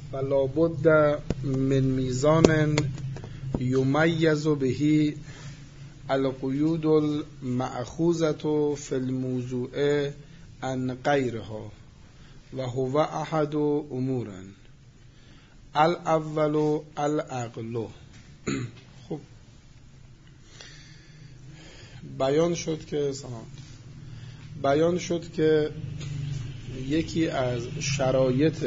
فلا بد من میزان یمیز به القیود المأخوذة فی الموضوع عن غیرها و هو احد امور الاول العقل. خب بیان شد که یکی از شرایط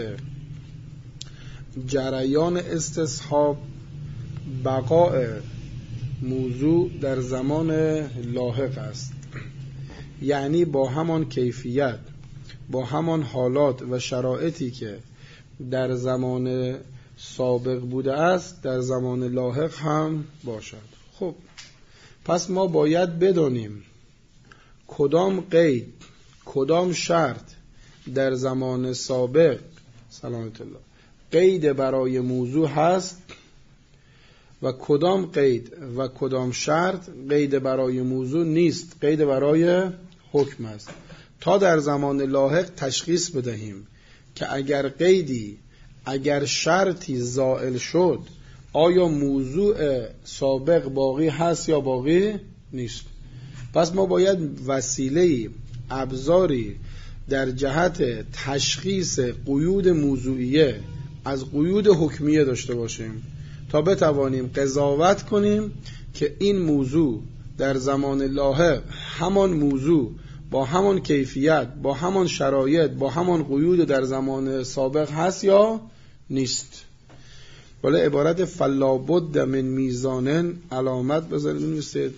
جریان استصحاب بقاء موضوع در زمان لاحق است، یعنی با همان کیفیت، با همان حالات و شرایطی که در زمان سابق بوده است در زمان لاحق هم باشد. خب پس ما باید بدانیم کدام قید، کدام شرط در زمان سابق سلامت الله قید برای موضوع هست و کدام قید و کدام شرط قید برای موضوع نیست، قید برای حکم است، تا در زمان لاحق تشخیص بدهیم که اگر قیدی، اگر شرطی زائل شد آیا موضوع سابق باقی هست یا باقی نیست. پس ما باید وسیله‌ای، ابزاری در جهت تشخیص قیود موضوعیه از قیود حکمیه داشته باشیم تا بتوانیم قضاوت کنیم که این موضوع در زمان لاحق همان موضوع با همان کیفیت، با همان شرایط، با همان قیود در زمان سابق هست یا نیست. ولی عبارت فلا بد من میزان علامت بذارید نویسید.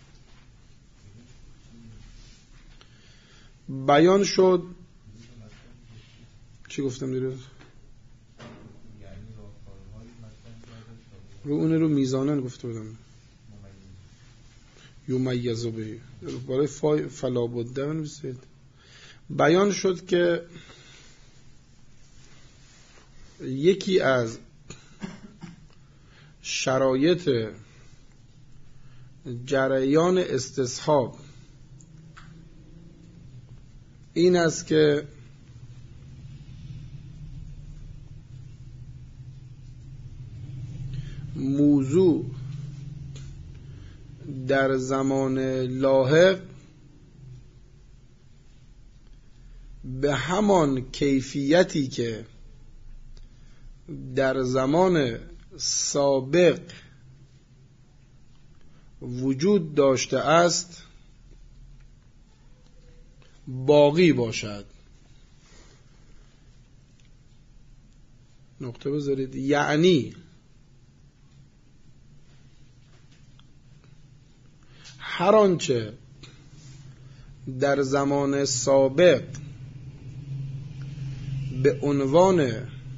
بیان شد چی گفتم دیروز؟ رو میزانن گفته بودم یمیزو به برای فلا بد نویسید. بیان شد که یکی از شرایط جریان استصحاب این است که موضوع در زمان لاحق به همان کیفیتی که در زمان سابق وجود داشته است باقی باشد. نقطه بذارید. یعنی هر آنچه در زمان سابق به عنوان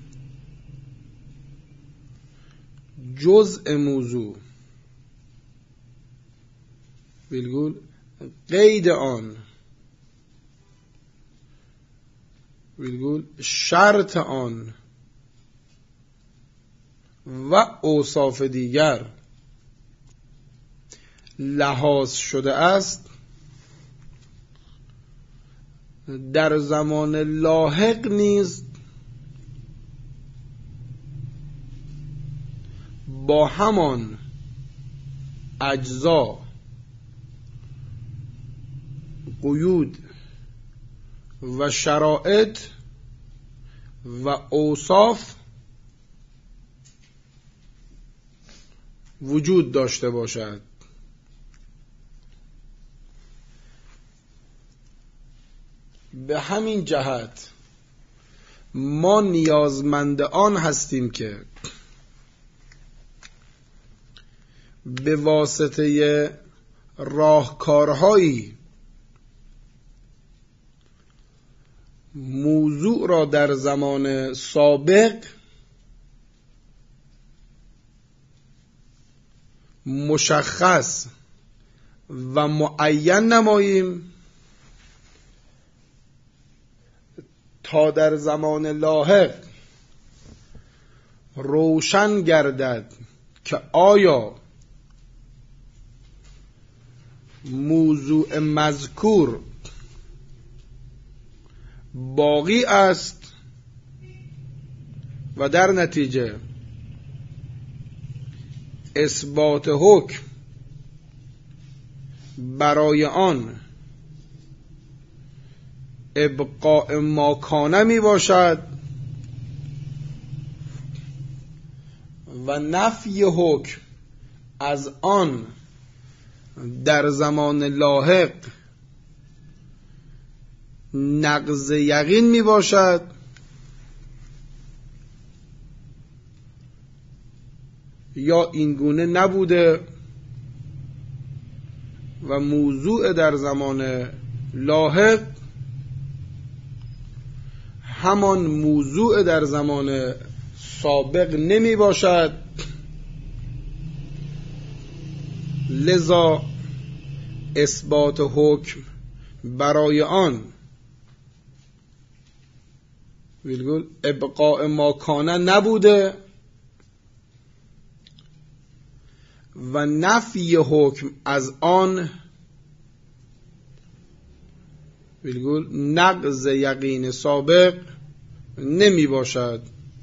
جزء موضوع ویلگول قید آن ویلگول شرط آن و اوصاف دیگر لحاظ شده است در زمان لاحق نیز با همان اجزا، قیود و شرایط و اوصاف وجود داشته باشد. به همین جهت ما نیازمند آن هستیم که به واسطه راهکارهایی موضوع را در زمان سابق مشخص و معین نماییم تا در زمان لاحق روشن گردد که آیا موضوع مذکور باقی است و در نتیجه اثبات حکم برای آن ابقاء ما کان می باشد و نفی حکم از آن در زمان لاحق نقض یقین می باشد یا اینگونه نبوده و موضوع در زمان لاحق همان موضوع در زمان سابق نمی باشد. لذا اثبات حکم برای آن ابقاء ما کان نبوده و نفی حکم از آن نقض یقین سابق نمی باشد.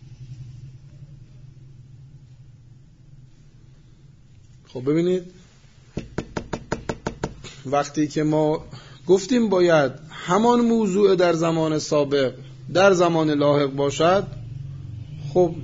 خب ببینید، وقتی که ما گفتیم باید همان موضوع در زمان سابق در زمان لاحق باشد، خب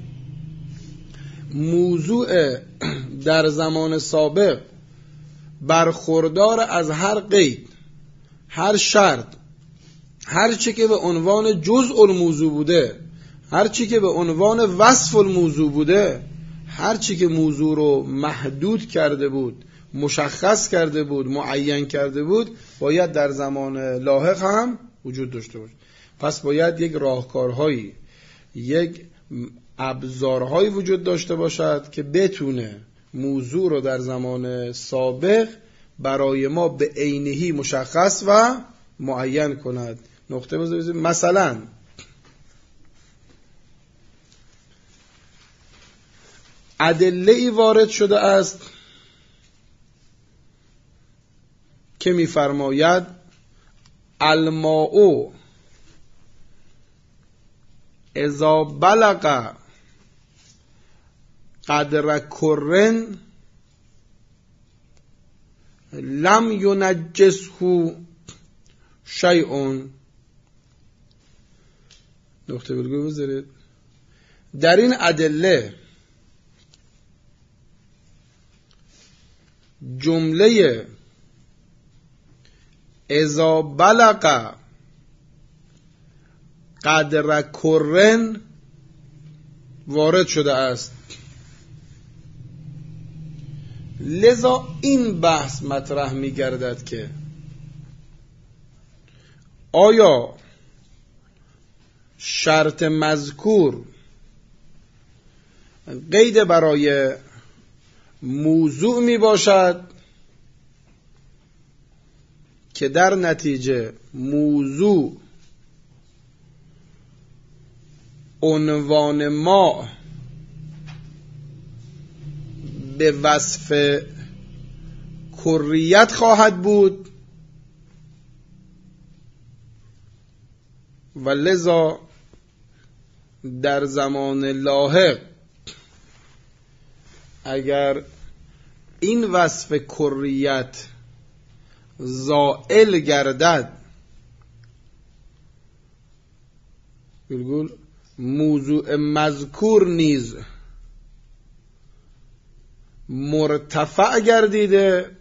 موضوع در زمان سابق برخوردار از هر قید، هر شرط، هر چی که به عنوان جزء الموضوع بوده، هر چی که به عنوان وصف الموضوع بوده، هر چی که موضوع رو محدود کرده بود، مشخص کرده بود، معین کرده بود، باید در زمان لاحق هم وجود داشته باشه. پس باید یک راهکارهایی، یک ابزارهایی وجود داشته باشد که بتونه موضوع رو در زمان سابق برای ما به عینهی مشخص و معین کند. نقطه بذارید. مثلا ادله‌ای وارد شده است که می‌فرماید الماء اذا بلغ قدر کرن لم ینجسه شیء. نقطه بلگو بذارید. در این ادله جمله اذا بلغ قدر کرن وارد شده است. لذا این بحث مطرح می گردد که آیا شرط مذکور قید برای موضوع می باشد که در نتیجه موضوع عنوان ما به وصف کریت خواهد بود و لذا در زمان لاحق اگر این وصف کریت زائل گردد، بلگل موضوع مذکور نیز مرتفع گردیده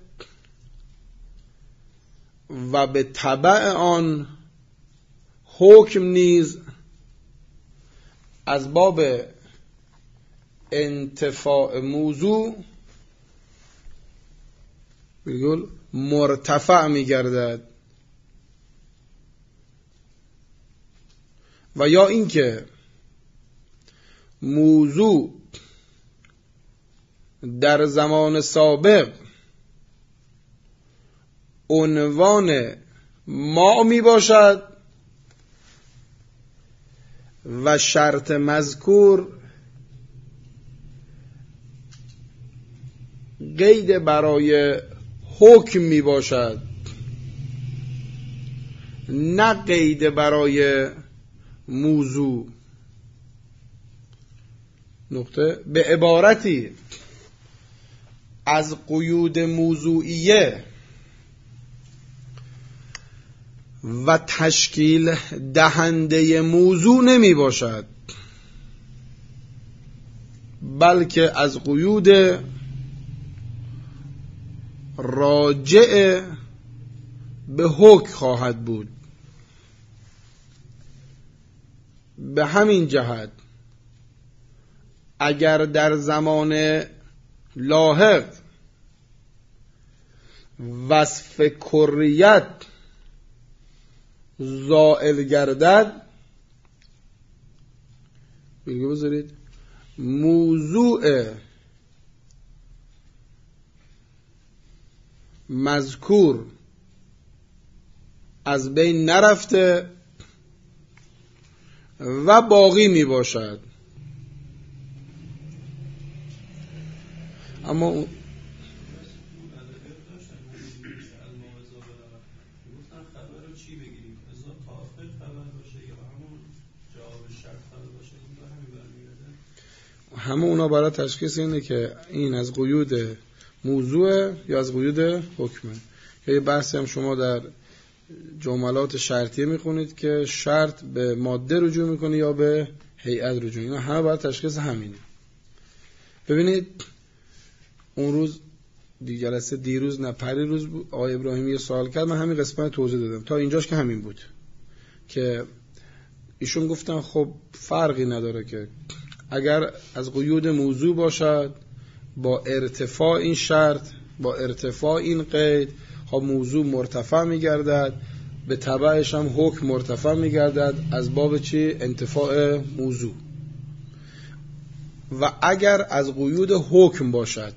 و به تبع آن حکم نیز از باب انتفاع موضوع بگل مرتفع می گردد. و یا اینکه موضوع در زمان سابق عنوان ما می باشد و شرط مذکور قید برای حکم می باشد، نه قید برای موضوع. نقطه به عبارتی از قیود موضوعیه و تشکیل دهنده موضوع نمی باشد، بلکه از قیود راجع به حکم خواهد بود. به همین جهت اگر در زمان لاحق وصف کریت زائل گردد، بگو بذارید موضوع مذکور از بین نرفته و باقی می باشد. اما همه اونا برای تشخیص اینه که این از قیود موضوع یا از قیود حکمه. یه بحثی هم شما در جملات شرطیه میخونید که شرط به ماده رجوع میکنه یا به هیئت رجوع. اینا همه برای تشخیص همینه. ببینید اون روز جلسه دیروز نه پریروز بود، آقای ابراهیمی یه سوال کرد، من همین قسمت توضیح دادم تا اینجاش که همین بود که ایشون گفتن خب فرقی نداره که اگر از قیود موضوع باشد با ارتفاع این شرط، با ارتفاع این قید، خب موضوع مرتفع میگردد، به تبعش هم حکم مرتفع میگردد از باب چی؟ انتفاع موضوع. و اگر از قیود حکم باشد،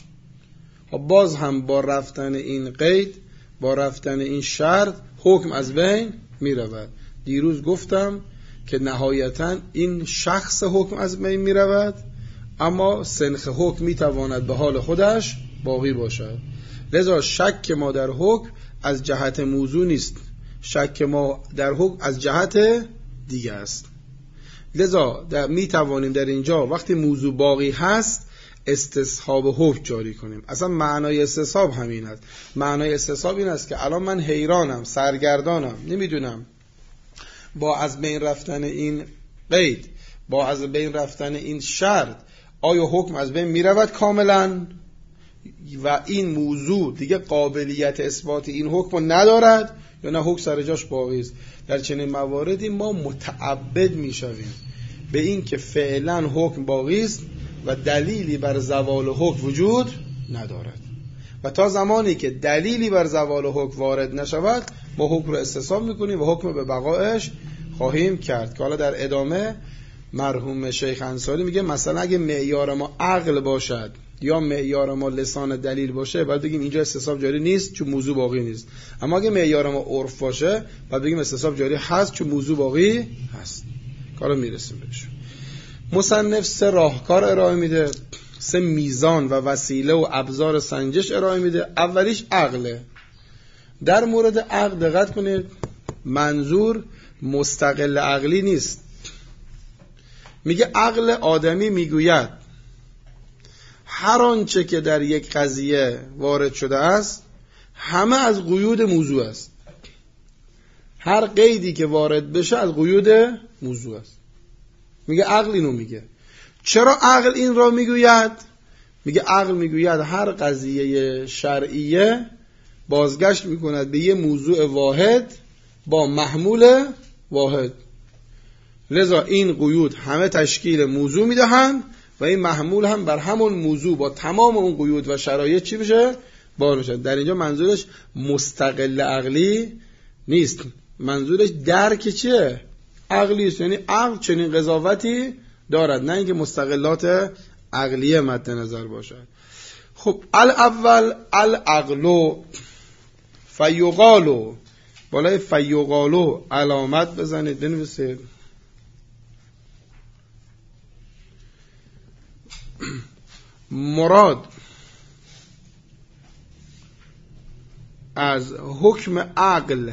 خب باز هم با رفتن این قید، با رفتن این شرط، حکم از بین میرود. دیروز گفتم که نهایتا این شخص حکم از بین می رود، اما سنخ حکم می تواند به حال خودش باقی باشد. لذا شک ما در حکم از جهت موضوع نیست، شک ما در حکم از جهت دیگه است. لذا می توانیم در اینجا وقتی موضوع باقی هست استصحاب حکم جاری کنیم. اصلا معنای استصحاب همین است. معنای استصحاب این است که الان من حیرانم، سرگردانم، نمیدونم با از بین رفتن این قید، با از بین رفتن این شرط آیا حکم از بین می رود کاملا و این موضوع دیگه قابلیت اثبات این حکم ندارد یا نه حکم سر جاش باقی است. در چنین مواردی ما متعبد می شویم به این که فعلا حکم باقی است و دلیلی بر زوال حکم وجود ندارد و تا زمانی که دلیلی بر زوال حکم وارد نشود ما حکم رو استصحاب میکنیم و حکم به بقایش خواهیم کرد. که حالا در ادامه مرحوم شیخ انصاری میگه مثلا اگه معیار ما عقل باشد یا معیار ما لسان دلیل باشه باید بگیم اینجا استصحاب جاری نیست چون موضوع باقی نیست، اما اگه معیار ما عرف باشه باید بگیم استصحاب جاری هست چون موضوع باقی هست. کارو میرسیم بهش. مصنف 3 راهکار ارائه میده، 3 میزان و وسیله و ابزار سنجش ارائه میده. اولیش عقله. در مورد عقل دقت کنید، منظور مستقل عقلی نیست. میگه عقل آدمی میگوید هر آنچه که در یک قضیه وارد شده است همه از قیود موضوع است. هر قیدی که وارد بشه از قیود موضوع است. میگه عقل اینو میگه. چرا عقل این را میگوید؟ میگه عقل میگوید هر قضیه شرعیه بازگشت میکند به یه موضوع واحد با محمول واحد، لذا این قیود همه تشکیل موضوع میدهند و این محمول هم بر همون موضوع با تمام اون قیود و شرایط چی بشه؟ بار بشه. در اینجا منظورش مستقل عقلی نیست، منظورش درک چیه؟ عقلی است. یعنی عقل چنین قضاوتی دارد، نه اینکه مستقلات عقلیه مد نظر باشد. خب الاول العقلو فیقالو، بالای فیقالو علامت بزنید بنویسید. مراد از حکم عقل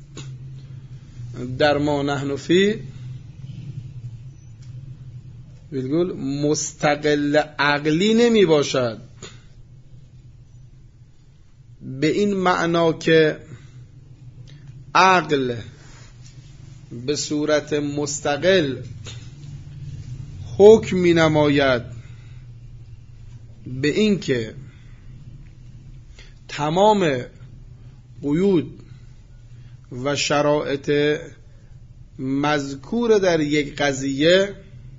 در ما نحن فی، بالگل مستقل عقلی نمی باشد، به این معنا که عقل به صورت مستقل حکم می نماید به این که تمام قیود و شرایط مذکور در یک قضیه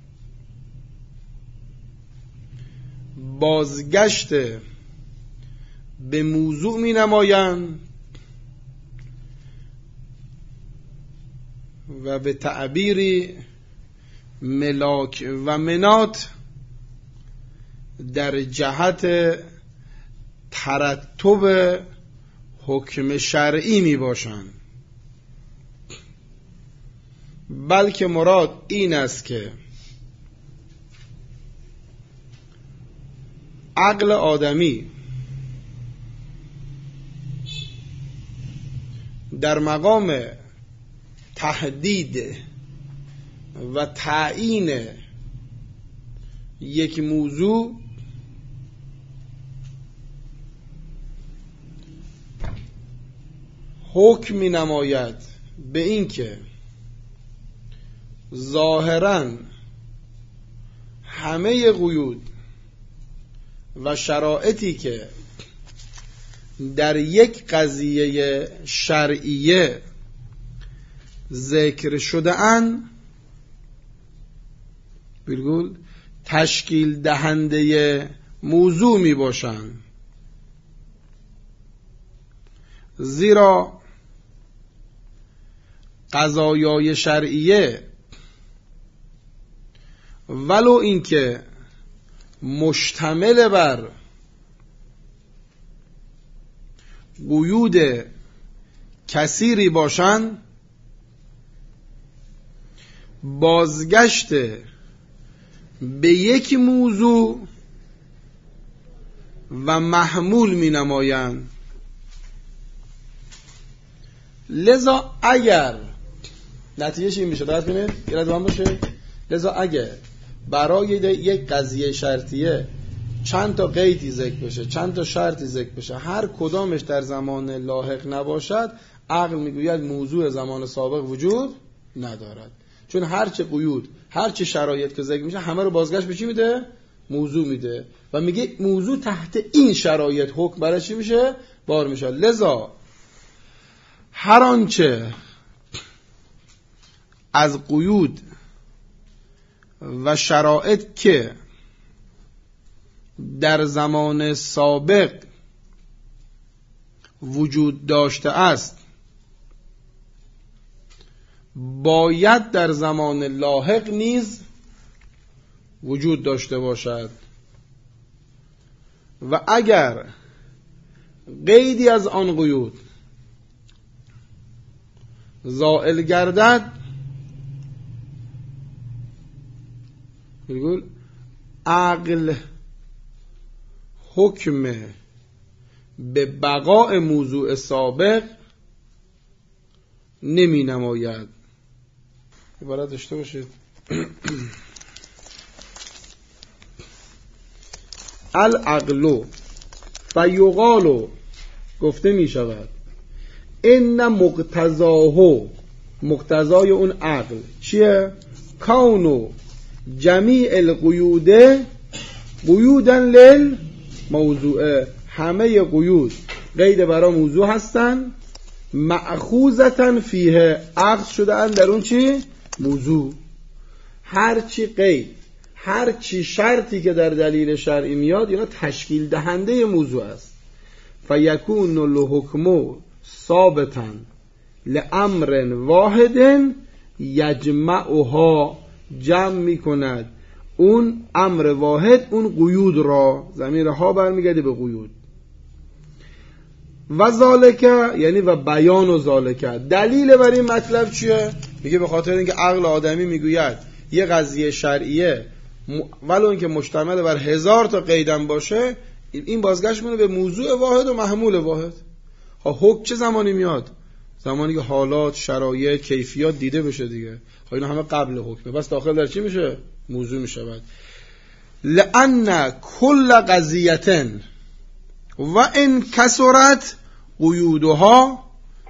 بازگشت به موضوع می نمایند و به تعبیری ملاک و منات در جهت ترتب حکم شرعی می باشند، بلکه مراد این است که عقل آدمی در مقام تحدید و تعیین یک موضوع حکم می نماید به این که ظاهراً همه قیود و شرایطی که در یک قضیه شرعیه ذکر شده اند بالگل تشکیل دهنده موضوع می باشند، زیرا قضایای شرعیه ولو اینکه مشتمل بر قیود کثیری باشند، بازگشت به یک موضوع و محمول می نمایند. لذا اگر نتیجهش این میشه، دقت کنید یاد من باشه، لذا اگر برای یک قضیه شرطیه چند تا قیدی ذکر بشه، چند تا شرطی ذکر بشه، هر کدامش در زمان لاحق نباشد، عقل میگوید موضوع زمان سابق وجود ندارد، چون هرچه قیود، هرچه شرایط که ذکر میشه همه رو بازگشت به چی میده؟ موضوع میده و میگه موضوع تحت این شرایط حکم برای چی میشه؟ بار میشه. لذا هر آنچه از قیود و شرایط که در زمان سابق وجود داشته است باید در زمان لاحق نیز وجود داشته باشد و اگر قیدی از آن قیود زائل گردد، بگول عقل حکم به بقاء موضوع سابق نمی نماید. عبارت داشته باشید. العقل فیقال، گفته می شود ان مقتضاه، مقتضای اون عقل چیه؟ کون جمیع القیود قیودا للموضوع، همه قیود قید برای موضوع هستن، مأخوذتا فیه، اخذ شده اند در اون چی؟ موضوع. هر چی قید، هر چی شرطی که در دلیل شرعی میاد اینا تشکیل دهنده موضوع است. فیکون الحکم ثابتا لامر واحد یجمعها، جمع میکند اون امر واحد اون قیود را، ضمیر ها برمیگرده به قیود. و ذالک یعنی و بیان و ذالک، دلیل بر این مطلب چیه؟ میگه به خاطر اینکه عقل آدمی میگوید یه قضیه شرعیه ولو اینکه مشتمل بر 1000 تا قیدم باشه، این بازگشت مونه به موضوع واحد و محمول واحد. حکم چه زمانی میاد؟ زمانی که حالات، شرایط، کیفیات دیده بشه دیگه. اینا همه قبل حکمه، بس داخل در چی میشه؟ موضوع می شود. لأن کل قضیة و ان کثرت قیودها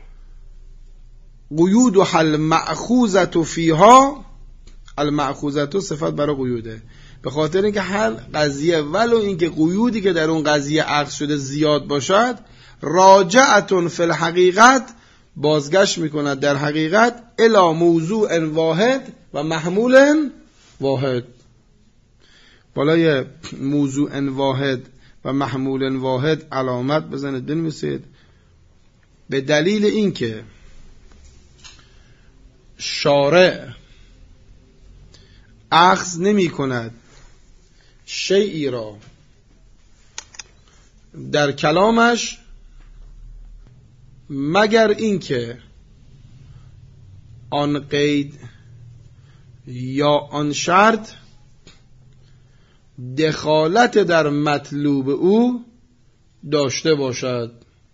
قیودها المأخوذة فیها، المأخوذة صفت برای قیوده، به خاطر اینکه هر قضیه ولو اینکه قیودی که در اون قضیه اخذ شده زیاد باشد، راجعتون فی الحقیقت، بازگشت میکند در حقیقت، الی موضوع واحد و محمول واحد. بالای موضوع واحد و محمول واحد علامت بزنید بنویسید. به دلیل اینکه شارع اخذ نمی کند شیئی را در کلامش مگر اینکه آن قید یا آن شرط دخالت در مطلوب او داشته باشد.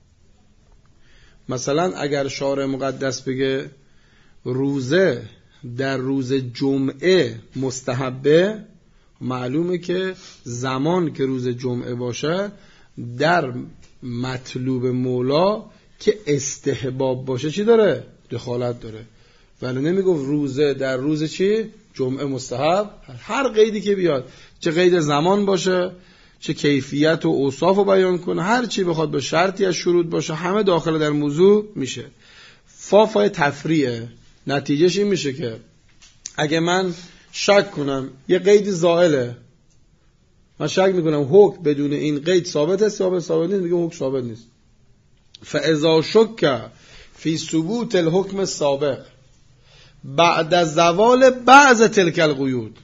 مثلا اگر شارع مقدس بگه روزه در روز جمعه مستحبه، معلومه که زمان که روز جمعه باشه در مطلوب مولا که استحباب باشه چی داره؟ دخالت داره. ولی نمیگفت روزه در روز چی؟ جمعه مستحب. هر قیدی که بیاد، چه قید زمان باشه، چه کیفیت و اوصاف رو بیان کنه، هر چی بخواد به شرطی از شروط باشه، همه داخل در موضوع میشه. فافای تفریعه. نتیجهش این میشه که اگه من شک کنم یه قید زائله، من شک میکنم حکم بدون این قید ثابت است یا ثابت نیست، میگم حکم ثابت نیست. فاذا شک فی ثبوت الحکم السابق بعد زوال بعض تلک القیود،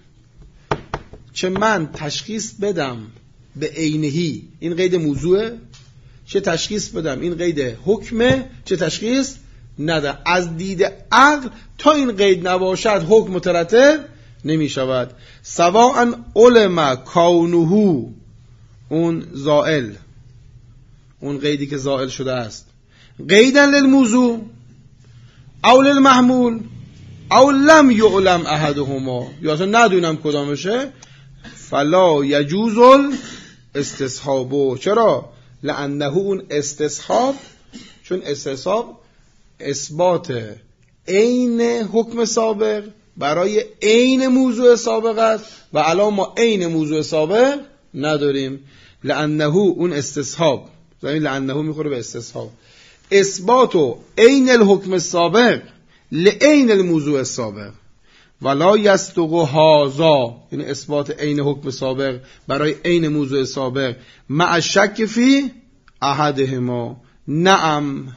چه من تشخیص بدم به عینهی این قید موضوعه، چه تشخیص بدم این قید حکمه، چه تشخیص ندم. از دید عقل تا این قید نباشد حکم مترتب نمی شود. سواء علم کونه، اون زائل، اون قیدی که زائل شده است، قیدا للموضوع او للمحمول او لم یعلم احدهما، یا اصلا ندونم کدامشه، فلا یجوز الاستصحاب. چرا؟ لانه اون استصحاب، چون استصحاب اثبات عین حکم سابق برای عین موضوع سابق است و الان ما عین موضوع سابق نداریم. لانه اون استصحاب، زمین لانه میخوره به استصحاب، اثبات عین الحکم السابق لعین الموضوع السابق ولا یصدق هذا، یعنی اثبات عین حکم سابق برای عین موضوع سابق مع شک فی احدهما. نعم.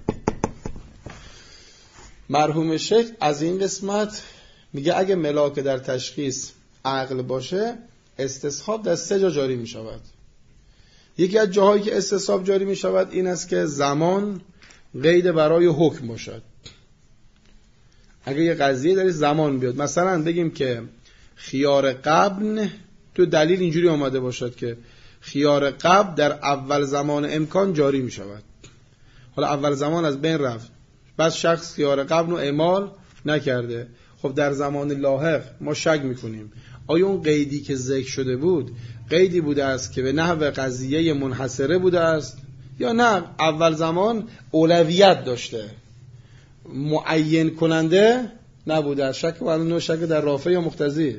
مرحوم شیخ از این قسمت میگه اگه ملاک در تشخیص عقل باشه، استصحاب در 3 جا جاری میشود. یکی از جاهایی که استصحاب جاری میشود این است که زمان قید برای حکم باشد. اگه یه قضیه داری زمان بیاد، مثلا بگیم که خیار قبل، تو دلیل اینجوری آمده باشد که خیار قبل در اول زمان امکان جاری می شود. حالا اول زمان از بین رفت، بس شخص خیار قبل رو اعمال نکرده، خب در زمان لاحق ما شک میکنیم آیا اون قیدی که ذکر شده بود قیدی بوده است که به نحو قضیه منحصره بوده است یا نه اول زمان اولویت داشته، معین کننده نبوده. شک و نوع شک در رافع یا مقتضی،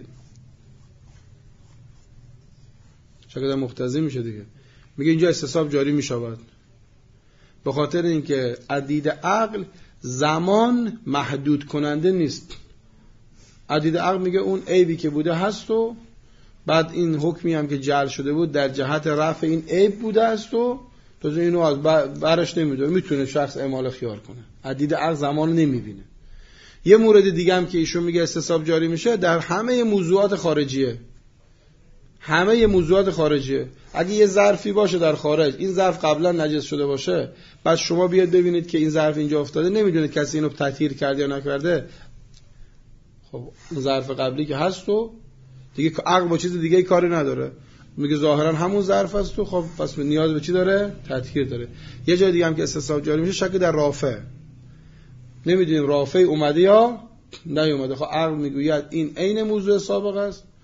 شک در مقتضی میشه دیگه. میگه اینجا استصحاب جاری میشود به خاطر اینکه عدید عقل زمان محدود کننده نیست. عدید عقل میگه اون عیبی که بوده هست و بعد این حکمی هم که جعل شده بود در جهت رفع این عیب بوده است و تازه اینو از برش نمیداره، میتونه شخص اعمال خیار کنه. عدید عقل زمان نمیبینه. یه مورد دیگه هم که ایشون میگه استصحاب جاری میشه در همه موضوعات خارجیه. همه موضوعات خارجیه. اگه یه ظرفی باشه در خارج، این ظرف قبلا نجس شده باشه، بعد شما بیاد ببینید که این ظرف اینجا افتاده، نمیدونید کسی اینو تطهیر کرده یا نکرده، خب اون ظرف قبلی که هست و دیگه عقل با چیز دیگه کاری نداره، میگه ظاهرا همون ظرف است و خب پس نیاز به چی داره؟ تطهیر داره. یه جای دیگه هم که استصحاب جاری میشه شک در رافع، نمیدونیم رافع اومده یا نیومده، خب عقل میگوید این عین موضوع سابق است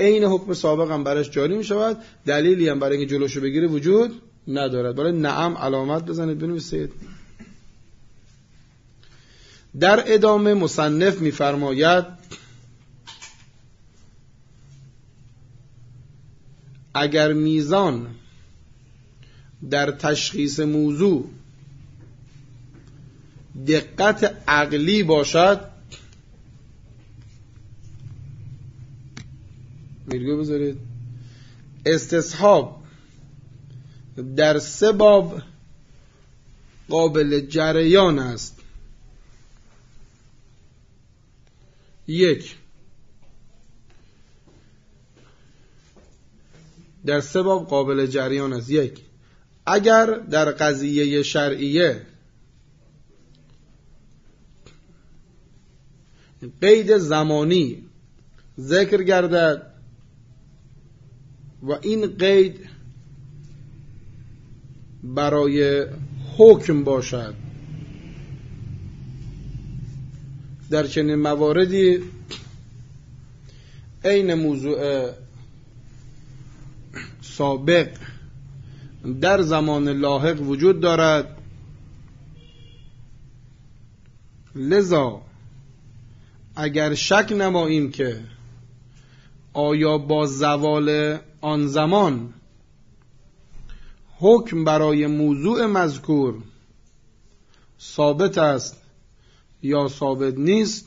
عین حکم سابق هم برش جاری می شود، دلیلی هم برای اینکه جلوشو بگیره وجود ندارد. برای نعم علامت بزنید بنویسید. در ادامه مصنف می‌فرماید اگر میزان در تشخیص موضوع دقت عقلی باشد، ویرگول بذارید، استصحاب در 3 باب قابل جریان است. 1 در 3 باب قابل جریان است. 1 اگر در قضیه شرعیه قید زمانی ذکر گردد و این قید برای حکم باشد، در چنین مواردی عین موضوع سابق در زمان لاحق وجود دارد. لذا اگر شک نماییم که آیا با زوال آن زمان حکم برای موضوع مذکور ثابت است یا ثابت نیست،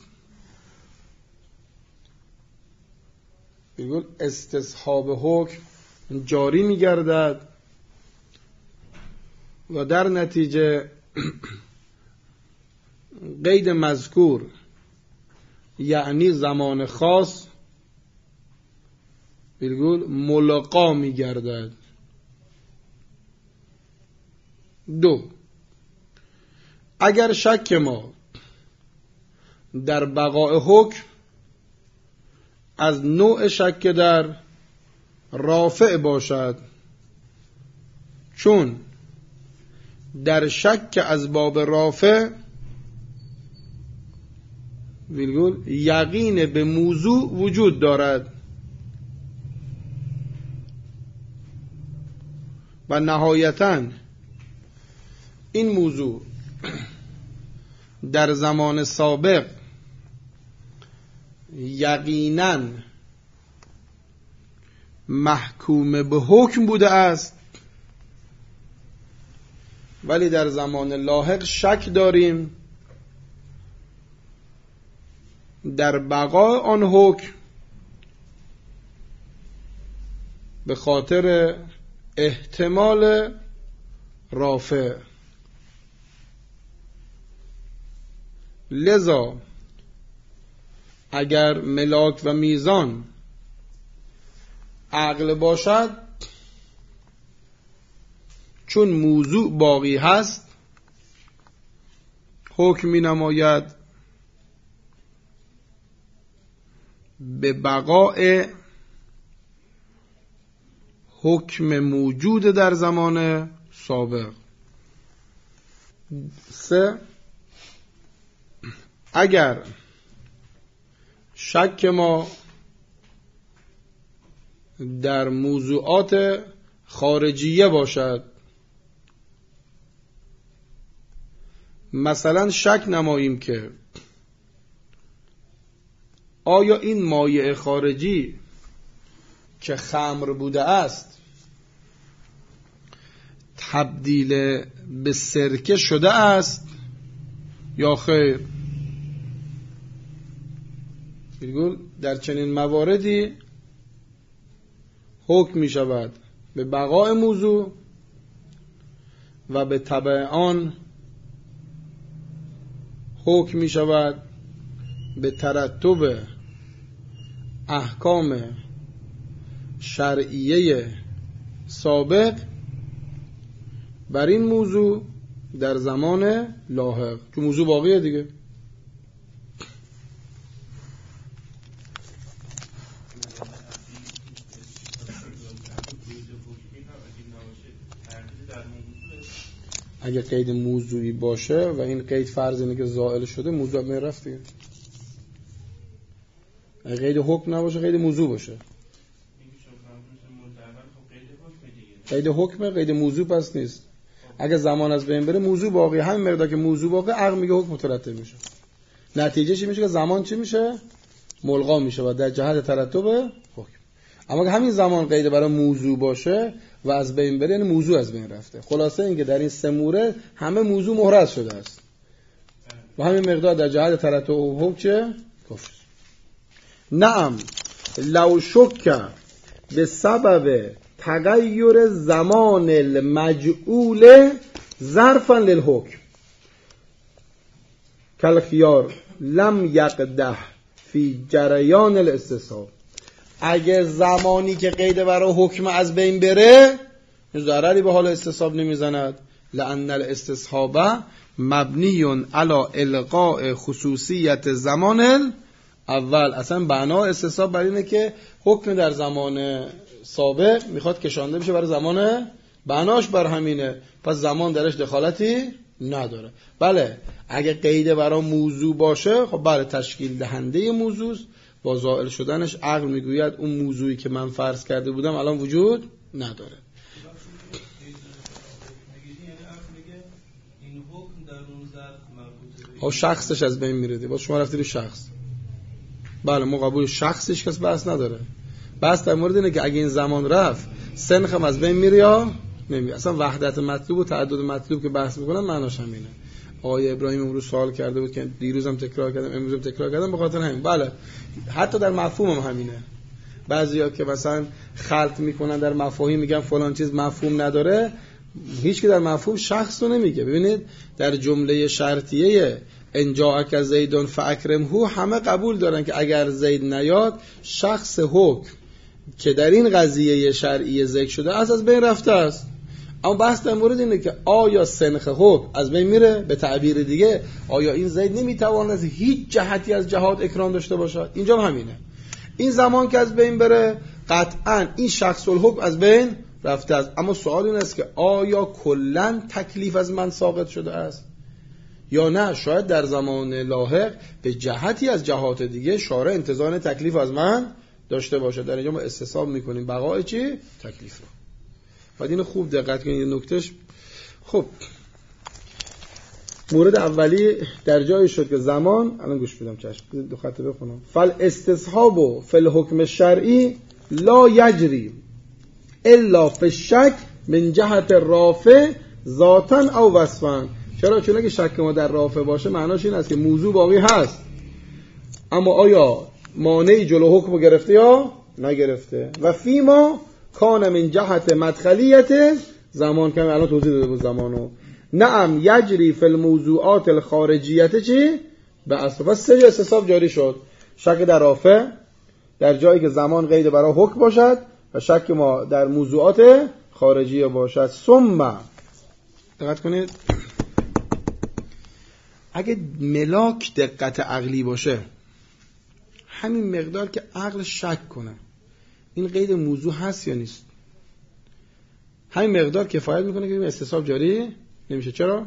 بگول استصحاب حکم جاری می‌گردد و در نتیجه قید مذکور یعنی زمان خاص بگول ملقا می‌گردد. 2 اگر شک ما در بقاء حکم از نوع شک در رافع باشد، چون در شک از باب رافع ویرگول یقین به موضوع وجود دارد و نهایتاً این موضوع در زمان سابق یقیناً محکوم به حکم بوده است، ولی در زمان لاحق شک داریم در بقای آن حکم به خاطر احتمال رافع. لذا اگر ملاک و میزان عقل باشد، چون موضوع باقی هست حکم می نماید به بقاء حکم موجود در زمان سابق. 3 اگر شک ما در موضوعات خارجیه باشد، مثلا شک نماییم که آیا این مایع خارجی که خمر بوده است تبدیل به سرکه شده است یا خیر. بگول در چنین مواردی حکم می شود به بقاء موضوع و به تبع آن حکم می شود به ترتب احکام شرعیه سابق بر این موضوع در زمان لاحق، که موضوع باقیه دیگه. اگه قید موضوعی باشه و این قید فرض اینه که زائل شده، موضوع میرفت دیگه. اگه قید حکم نباشه، قید موضوع باشه، قید حکم، قید موضوع پس نیست. اگه زمان از بین بره موضوع باقی، همین مقدار که موضوع باقی عقل میگه حکم مترتب میشه. نتیجه چی میشه که زمان چی میشه؟ ملغا میشه و در جهت ترتب حکم. اما اگه همین زمان قید برای موضوع باشه و از بین بره، یعنی موضوع از بین رفته. خلاصه اینکه در این سه مورد همه موضوع محرز شده است و همین مقدار در جهت ترتب حکم چه؟ کفر. نعم لو شک به سبب تغییر زمان المجعول ظرفا للحکم کالخیار لم یقده فی جریان الاستصحاب. اگر زمانی که قید برای حکم از بین بره ضرری به حال استصحاب نمیزند، لأن الاستصحاب مبنی علی القاء خصوصیت زمان اول. اصلا بنا استصحاب بر اینه که حکم در زمان سابق میخواد کشانده بشه برای زمان بناش بر همینه، پس زمان درش دخالتی نداره. بله اگه قید برای موضوع باشه خب بله تشکیل دهنده موضوع با زائل شدنش عقل میگوید اون موضوعی که من فرض کرده بودم الان وجود نداره. ها شخصش از بین میره، باز شما رفتید شخص. بله ما قبول شخصش کس بحث نداره. بحث در مورد اینه که اگه این زمان رفت سنخ هم از بین میره یا نمیره. اصلا وحدت مطلوب و تعدد مطلوب که بحث میکنن معناش همینه. آقای ابراهیم امروز سوال کرده بود که دیروزم تکرار کردم امروزم تکرار کردم به خاطر همین. بله حتی در مفهوم هم همینه. بعضیا که مثلا خلط میکنن در مفاهیم میگن فلان چیز مفهوم نداره، هیچ که در مفهوم شخص رو نمیگه. ببینید در جمله شرطیه ان جاءک زیدون فاکرمه همه قبول دارن که اگر زید نیاد شخص حکم که در این قضیه شرعی ذکر شده از بین رفته است. اما بحث در مورد اینه که آیا سنخ حکم از بین میره؟ به تعبیر دیگه آیا این زید نمیتواند هیچ جهتی از جهات اکرام داشته باشد؟ اینجا همینه. این زمان که از بین بره قطعا این شخص الحکم از بین رفته است. اما سوال این است که آیا کلا تکلیف از من ساقط شده است یا نه؟ شاید در زمان لاحق به جهتی از جهات دیگه شارع انتظار تکلیف از من داشته باشه. در اینجا ما استصحاب میکنیم بقای چی؟ تکلیف رو. بعد اینو خوب دقت کنید نکتهش. خب مورد اولی در جایی شد که زمان، الان گوش بدم چشم دو خط بخونم. فل استصحاب فی الحکم الشرعی لا یجری الا فی الشک من جهت رافع ذاتا او وصفا. چرا؟ چون اگه شک ما در رافع باشه معناش این است که موضوع باقی هست، اما آیا مانعی جلو حکم گرفته یا نگرفته. و فیما کان من جهت مدخلیت زمان که الان توضیح داده بود زمانو. نعم یجری فی الموضوعات الخارجیت چی؟ به اصل سه جا استصحاب جاری شد. شک در رافع در جایی که زمان قید برای حکم باشد و شک ما در موضوعات خارجیه باشد. ثم دقت کنید اگه ملاک دقت عقلی باشه همین مقدار که عقل شک کنه این قید موضوع هست یا نیست، همین مقدار کفایت میکنه که این استصحاب جاری نمیشه. چرا؟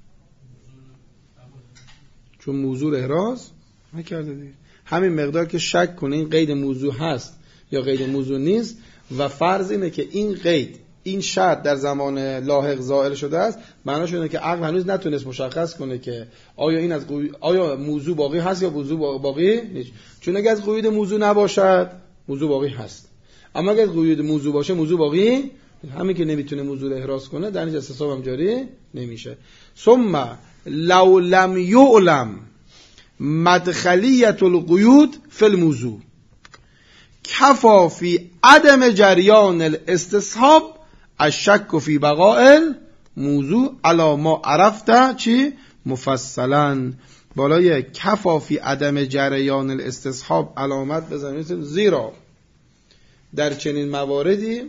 چون موضوع احراز نکرده دیگه. همین مقدار که شک کنه این قید موضوع هست یا قید موضوع نیست و فرض اینه که این قید این شرط در زمان لاحق ظاهر شده است، معناش اینه که عقل هنوز نتونست مشخص کنه که آیا این از آیا موضوع باقی هست یا موضوع باقی نیست. چون اگه از قید موضوع نباشد موضوع باقی هست، اما اگه از قید موضوع باشه موضوع باقی همین که نمیتونه موضوع رو احراز کنه در اینجا استصحاب هم جاری نمیشه. ثم لو لم یعلم مدخلیت القیود فی الموضوع کفا فی عدم جریان الاستصحاب الشک فی بقاء الموضوع علی ما عرفته چی مفصلا. بالای کفا فی عدم جریان الاستصحاب علامت بزنید، زیرا در چنین مواردی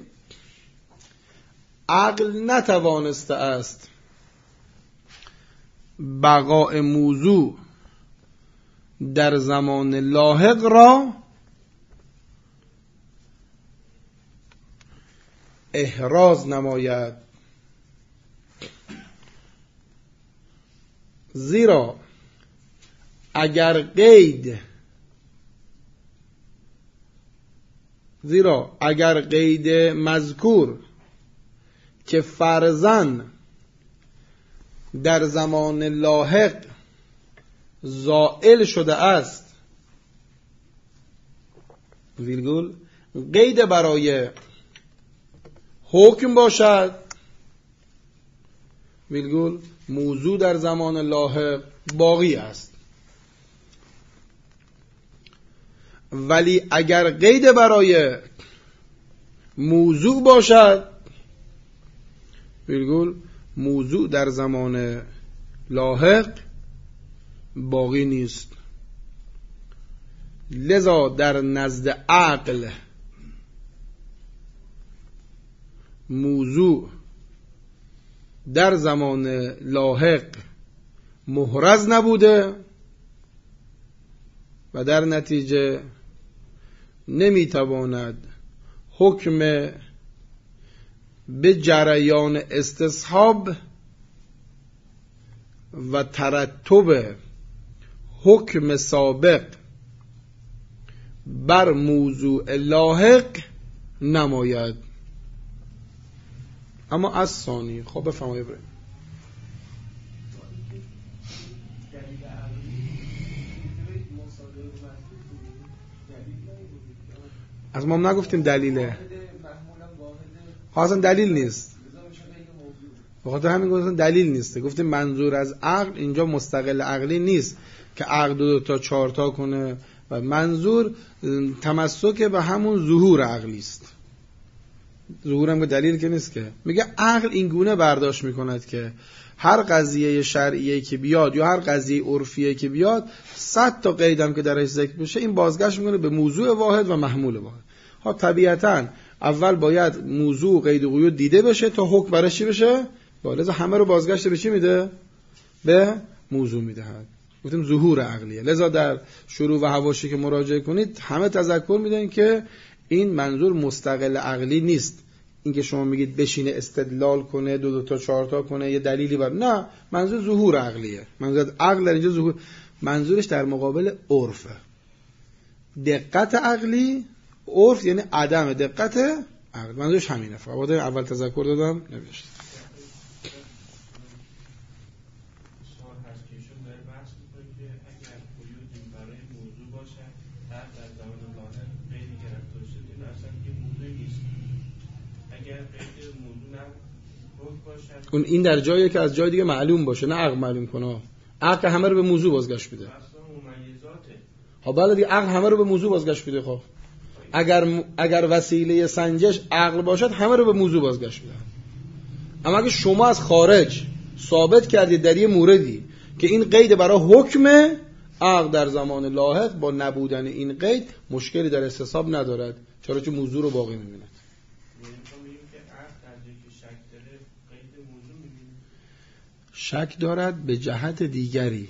عقل نتوانسته است بقاء موضوع در زمان لاحق را احراز نماید، زیرا اگر قید مذکور که فرضاً در زمان لاحق زائل شده است، ویرگول قید برای حکم باشد، ویرگول موضوع در زمان لاحق باقی است. ولی اگر قید برای موضوع باشد، ویرگول موضوع در زمان لاحق باقی نیست. لذا در نزد عقل موضوع در زمان لاحق محرز نبوده و در نتیجه نمیتواند حکم به جریان استصحاب و ترتب حکم سابق بر موضوع لاحق نماید. اما از ثانی خب بفرمایید. از ما نگفتیم دلیله، اصلا دلیل نیست، بخاطر همین گفتم دلیل نیست. گفتیم منظور از عقل اینجا مستقل عقلی نیست که عقل 2 تا 4 تا کنه، و منظور تمسک به همون ظهور عقلی است. ظهور هم که دلیل که نیست، که میگه عقل این گونه برداشت میکند که هر قضیه شرعیه که بیاد یا هر قضیه عرفیه که بیاد 100 تا قیدم که درش ذکر بشه این بازگشت میکنه به موضوع واحد و محمول واحد. ها طبیعتاً اول باید موضوع قید و قیود دیده بشه تا حکم برش چی بشه؟ لذا همه رو بازگشت به چی میده؟ به موضوع میدهد. گفتیم ظهور عقلیه. لذا در شروع و حواشی که مراجعه کنید همه تذکر میدن که این منظور مستقل عقلی نیست. اینکه شما میگید بشینه استدلال کنه 2 تا 4 تا کنه یه دلیلی بر، نه، منظور ظهور عقلیه. منظور عقل در اینجا ظهور، منظورش در مقابل عرفه. دقت عقلی، عرف یعنی عدم دقت عقل، منظورش همینه. فقط اول تذکر دادم نوشت. اون این در جاییه که از جای دیگه معلوم باشه، نه عقل معلوم کنه. عقل همه رو به موضوع بازگشت بده. خب بله دیگه، عقل همه رو به موضوع بازگشت بده. خب اگر وسیله سنجش عقل باشد همه رو به موضوع بازگشت بده. اما اگه شما از خارج ثابت کردید در یه موردی که این قید برای حکم، عقل در زمان لاحق با نبودن این قید مشکلی در استصحاب ندارد، چرا که موضوع رو باقی می‌بیند. شک دارد به جهت دیگری.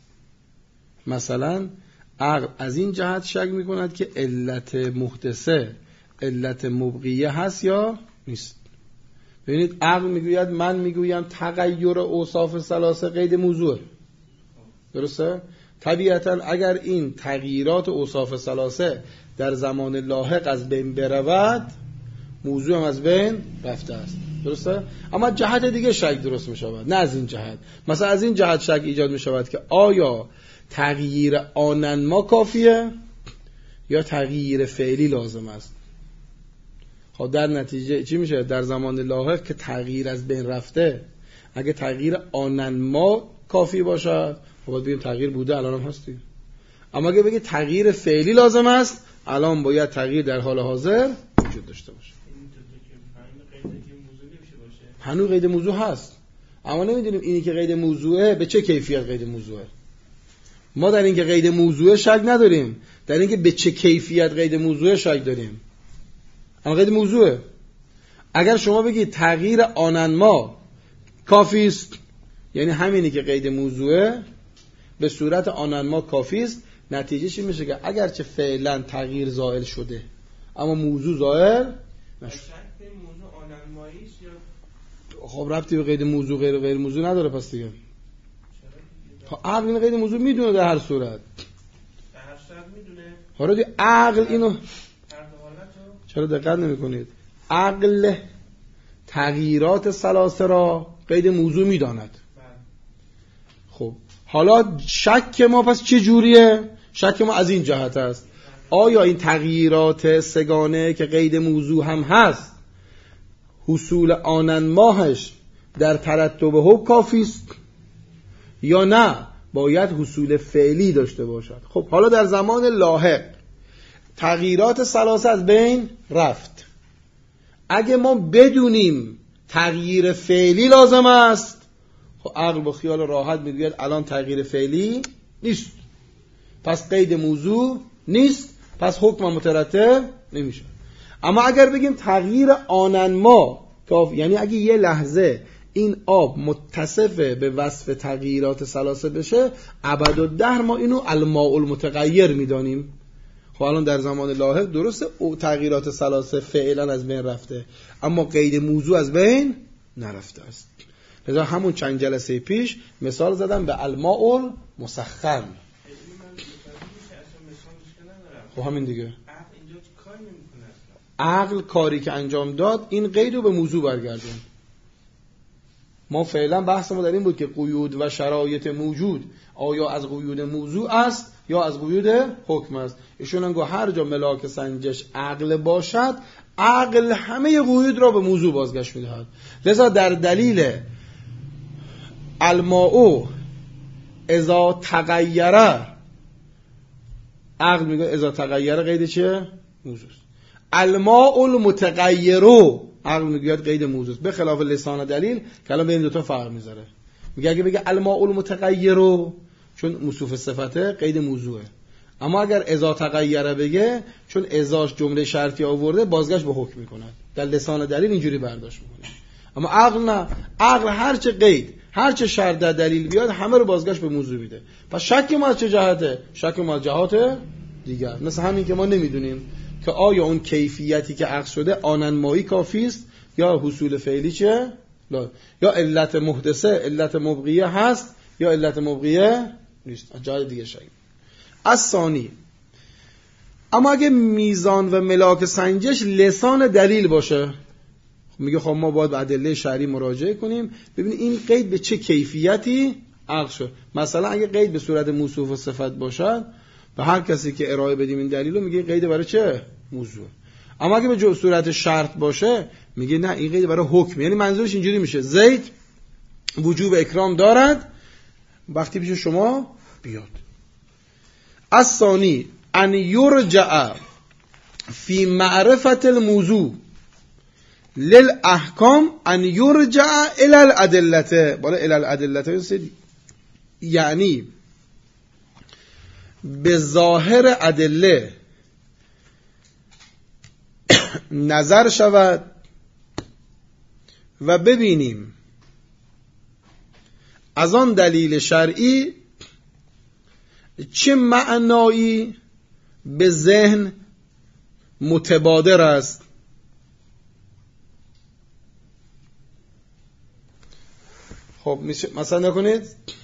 مثلا عقل از این جهت شک می‌کند که علت محدثه علت مبقیه هست یا نیست. ببینید عقل میگوید، من میگویم تغییر اوصاف ثلاثه قید موضوع، درسته؟ طبیعتا اگر این تغییرات اوصاف ثلاثه در زمان لاحق از بین برود، موضوع هم از بین رفته است، درسته؟ اما جهت دیگه شک درست می شود، نه از این جهت. مثلا از این جهت شک ایجاد می شود که آیا تغییر آننما کافیه یا تغییر فعلی لازم است. خب در نتیجه چی میشه؟ در زمان لاحق که تغییر از بین رفته، اگه تغییر آننما کافی باشد، خب باید بگیم تغییر بوده، الان هم هستی. اما اگه بگی تغییر فعلی لازم است، الان باید تغییر در حال حاضر وجود داشته باشه. هنوز قید موضوع هست، اما نمیدونیم اینی که قید موضوعه به چه کیفیت قید موضوعه. ما در اینکه قید موضوعه شک نداریم، در اینکه به چه کیفیت قید موضوعه شک داریم. اما قید موضوعه. اگر شما بگید تغییر آننما کافی است، یعنی همینی که قید موضوعه به صورت آننما کافی است، نتیجه چی میشه؟ که اگرچه فعلا تغییر زائل شده اما موضوع زائل نشد. خب ربطی به قید موضوع غیر موضوع نداره پس دیگه. عقل این قید موضوع میدونه در هر صورت. در هر صورت میدونه. حالا دیگه عقل اینو چرا دقت نمی‌کنید؟ عقل تغییرات ثلاثه را قید موضوع میداند. خب حالا شک ما پس چه جوریه؟ شک ما از این جهت است: آیا این تغییرات سگانه که قید موضوع هم هست حصول آنن ماهش در ترتب حکم کافی است یا نه باید حصول فعلی داشته باشد؟ خب حالا در زمان لاحق تغییرات ثلاثه از بین رفت. اگه ما بدونیم تغییر فعلی لازم است، خب عقل با خیال راحت میگوید الان تغییر فعلی نیست، پس قید موضوع نیست، پس حکم مترتب نمیشه. اما اگر بگیم تغییر آنن ما، یعنی اگه یه لحظه این آب متصف به وصف تغییرات ثلاثه بشه، ابدالدهر ما اینو الماء المتغیر میدانیم. خب الان در زمان لاحق درسته تغییرات ثلاثه فعلا از بین رفته، اما قید موضوع از بین نرفته است. لذا همون چند جلسه پیش مثال زدم به الماء المسخن. خب همین دیگه. عقل کاری که انجام داد این قید رو به موضوع برگردون. ما فعلا بحث ما در این بود که قیود و شرایط موجود آیا از قیود موضوع است یا از قیود حکم است. ایشون هم گفت هر جا ملاک سنجش عقل باشد، عقل همه قیود را به موضوع بازگشت می‌دهد. لذا در دلیل الماء اذا تغیره، عقل میگه اذا تغیره قید چیه؟ موضوع است. الماء المتغیر، عقل میگه قید موضوع است، به خلاف لسان دلیل که الان بین دو تا فرق میذاره. میگه اگه بگه الماء المتغیر چون موصوف صفته قید موضوعه، اما اگر اذا تغیره بگه چون ازاش جمله شرطی آورده بازگشت به حکم میکنه. در لسان دلیل اینجوری برداشت میکنه، اما عقل نه. عقل هرچه قید هرچه شرط در دلیل بیاد همه رو بازگشت به موضوع میده. پس شک ما از چه جهته؟ شک ما از جهات دیگر. مثل همین که ما نمیدونیم که آیا اون کیفیتی که عقد شده آنن مایی کافی است یا حصول فعلی چه؟ لا. یا علت محدثه علت مبغیه هست یا علت مبغیه نیست. جای دیگه شک. از ثانی، اما اگه میزان و ملاک سنجش لسان دلیل باشه، میگه خب ما باید به ادله شرعی مراجعه کنیم ببینیم این قید به چه کیفیتی عقد شد. مثلا اگه قید به صورت موصوف و صفت باشد، به هر کسی که ارائه بدیم این دلیل رو میگه قید برای چه؟ موضوع. اما اگه به صورت شرط باشه میگه نه این قید برای حکم. یعنی منظورش اینجوری میشه زید وجوب اکرام دارد وقتی پیش شما بیاد. از ثانی ان یرجع فی معرفت الموضوع للاحکام ان یرجع الی الادله. بالا الی الادله یعنی به ظاهر ادله نظر شود و ببینیم از آن دلیل شرعی چه معنایی به ذهن متبادر است. خب مثلا نکنید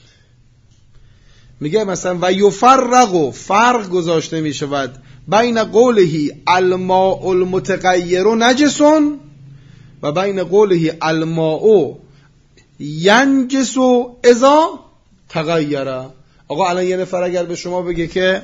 میگه مثلا و یفرق، فرق گذاشته می شود بین قوله الماء المتغیر نجس و بین قوله الماء ینجس اذا تغیر. آقا الان یه نفر اگر به شما بگه که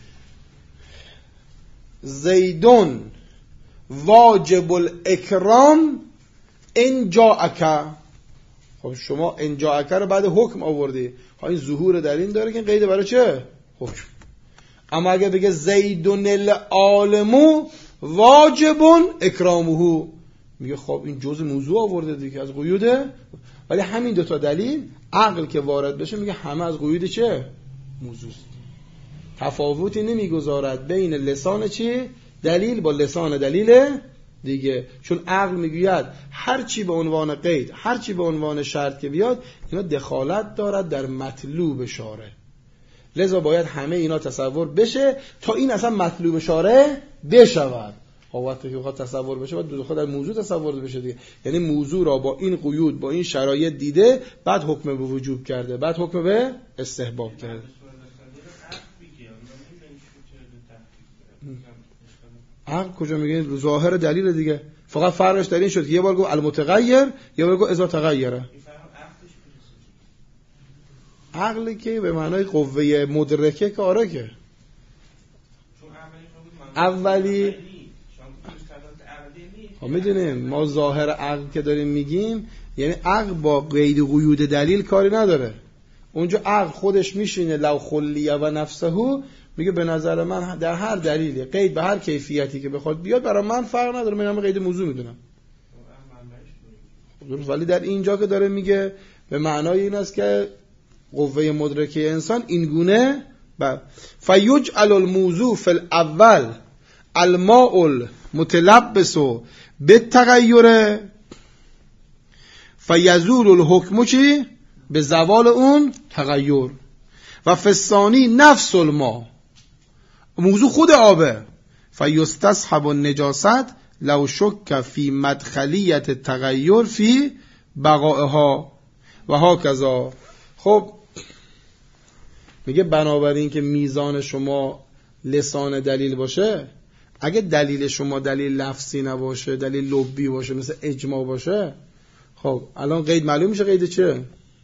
زیدون واجب الاکرام ان جاءک، خب شما ان جاءک رو بعد حکم آوردی، ها این ظهور در این داره که این قید برای چه؟ حکم. اما اگه بگه زیدون العالم واجب اکرامه، میگه خب این جزء موضوع آورده دیگه از قیوده. ولی همین دو تا دلیل عقل که وارد بشه میگه همه از قیود چه؟ موضوع است. تفاوتی نمیگذارد بین لسان چی؟ دلیل با لسان دلیل دیگه، چون عقل میگوید هر چی به عنوان قید هر چی به عنوان شرط که بیاد اینا دخالت دارد در مطلوب شارع، لذا باید همه اینا تصور بشه تا این اصلا مطلوب شارع بشود. وقتی که بخواد تصور بشه باید خود در موضوع تصور بشه دیگه. یعنی موضوع را با این قیود با این شرایط دیده، بعد حکم به وجوب کرده، بعد حکم به استحباب کرده. عقل کجا میگه؟ ظاهر دلیل دیگه. فقط فرقش در این شد که یه بار گفت المتغیر، یه بار گفت اذا تغیره. عقلی که به معنای قوه مدرکه که آره که اولی میدونیم ما ظاهر عقل که داریم میگیم یعنی عقل با قید قیود دلیل کاری نداره. اونجا عقل خودش میشینه لو خلیه و نفسه میگه به نظر من در هر دلیلی قید به هر کیفیتی که بخواد بیاد برای من فرق نداره، من قید موضوع میدونم. ولی در اینجا که داره میگه به معنای این است که قوه مدرکه انسان اینگونه فیجعل الموضوع فی الاول الماء المتلبس بالتغیر فیزول الحکم چی؟ به زوال اون تغییر و فی الثانی نفس الماء، موضوع خود آبه، فیستصحب النجاست لو شک فی مدخلیت التغیر فی بقائها و هاکذا. خب میگه بنابراین که میزان شما لسان دلیل باشه، اگه دلیل شما دلیل لفظی نباشه، دلیل لبی باشه مثل اجماع باشه، خب الان قید معلوم میشه قید چه؟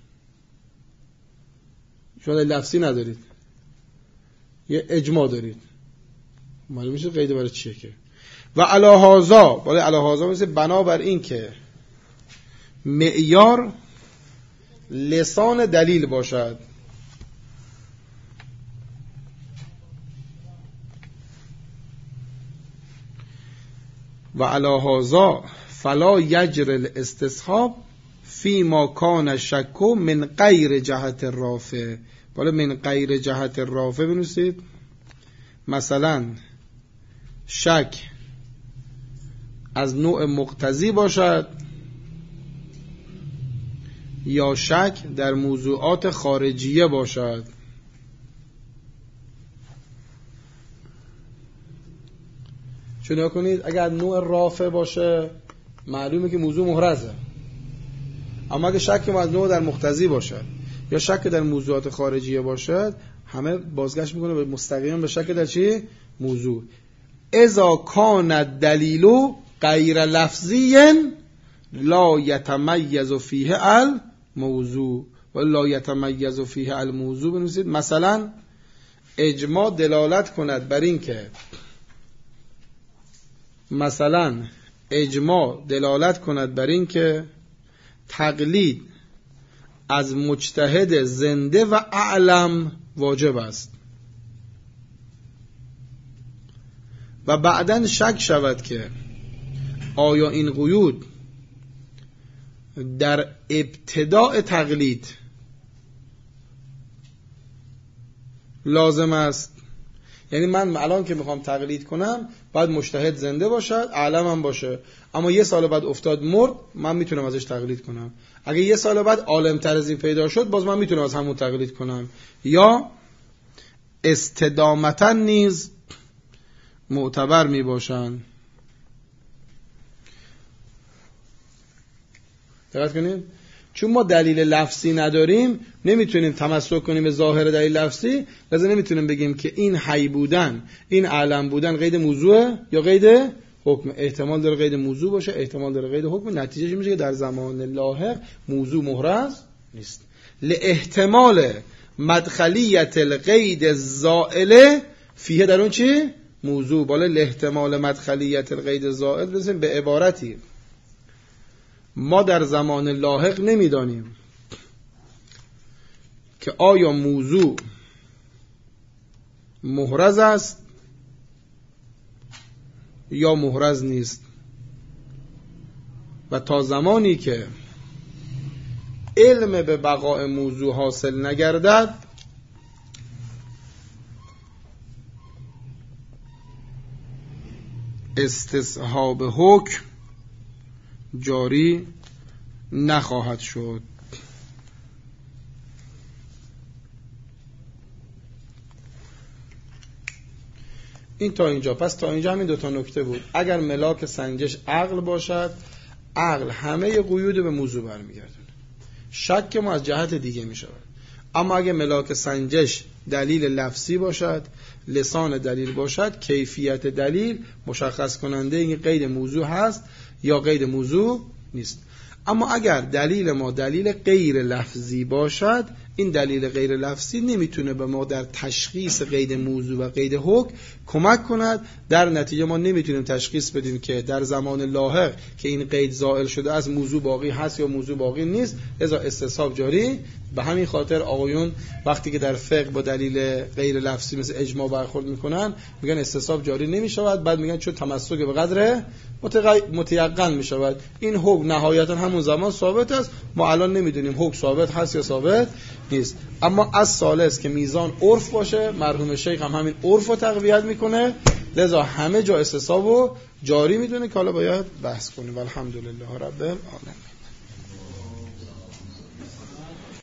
شما دلیل لفظی ندارید، یه اجماع دارید، معلوم میشه قید برای چیه که و علاهازا بالا علاهازا مثل بنابر این که معیار لسان دلیل باشد و علاهازا فلا یجر الاستصحاب فی ما کان شک من غیر جهت الرافع. بالا من غیر جهت الرافع بنویسید. مثلا شک از نوع مقتضی باشد یا شک در موضوعات خارجیه باشد. چون کنید اگر نوع رافع باشه معلومه که موضوع محرزه، اما اگه شک از نوع در مقتضی باشد یا شک در موضوعات خارجیه باشد همه بازگشت میکنه به مستقیما به شک در چی؟ موضوع. اذا کان الدلیل غیر لفظی لا یتمیز فیه الموضوع و لا یتمیز فیه الموضوع بنویسید. مثلا اجماع دلالت کند بر این که تقلید از مجتهد زنده و اعلم واجب است و بعداً شک شود که آیا این قیود در ابتداء تقلید لازم است. یعنی من الان که میخوام تقلید کنم باید مجتهد زنده باشد، اعلم هم باشه، اما یه سال بعد افتاد مرد من میتونم ازش تقلید کنم. اگه یه سال بعد عالم تر از این پیدا شد باز من میتونم از همون تقلید کنم. یا استدامتا نیز معتبر میباشن. دقت کنید چون ما دلیل لفظی نداریم نمیتونیم تمسک کنیم به ظاهر دلیل لفظی، لذا نمیتونیم بگیم که این حی بودن این علم بودن قید موضوع یا قید حکم. احتمال داره قید موضوع باشه، احتمال داره قید حکم. نتیجهش میشه که در زمان لاحق موضوع محرز نیست. لاحتمال مدخلیت القید الزائل فیه در اون چی؟ موضوع. بالا لاحتمال مدخلیت القید الزائل بزنیم به عبارتی ما در زمان لاحق نمیدانیم که آیا موضوع محرز است یا محرز نیست، و تا زمانی که علم به بقاء موضوع حاصل نگردد استصحاب حکم جاری نخواهد شد. این تا اینجا. پس تا اینجا همین دوتا نکته بود. اگر ملاک سنجش عقل باشد، عقل همه قیود به موضوع برمیگردونه، شک ما از جهت دیگه می شود. اما اگر ملاک سنجش دلیل لفظی باشد، لسان دلیل باشد، کیفیت دلیل مشخص کننده این قید موضوع هست یا قید موضوع نیست. اما اگر دلیل ما دلیل غیر لفظی باشد، این دلیل غیر لفظی نمیتونه به ما در تشخیص قید موضوع و قید حکم کمک کند. در نتیجه ما نمیتونیم تشخیص بدیم که در زمان لاحق که این قید زائل شده از موضوع باقی هست یا موضوع باقی نیست، لذا استصحاب جاری. به همین خاطر آقایون وقتی که در فقه با دلیل غیر لفظی مثل اجماع برخورد میکنن میگن استصحاب جاری نمیشود، بعد میگن چون تمسک به قدر متیقن میشود. این حکم نهایتا همون زمان ثابت است، ما الان نمیدونیم حکم ثابت هست یا ثابت نیست. اما از ثالث که میزان عرف باشه، مرحوم شیخ هم همین عرف رو تقویت میکنه، لذا همه جا استصحاب رو جاری میدونه که حالا باید بحث کنیم. والحمدلله رب العالمین.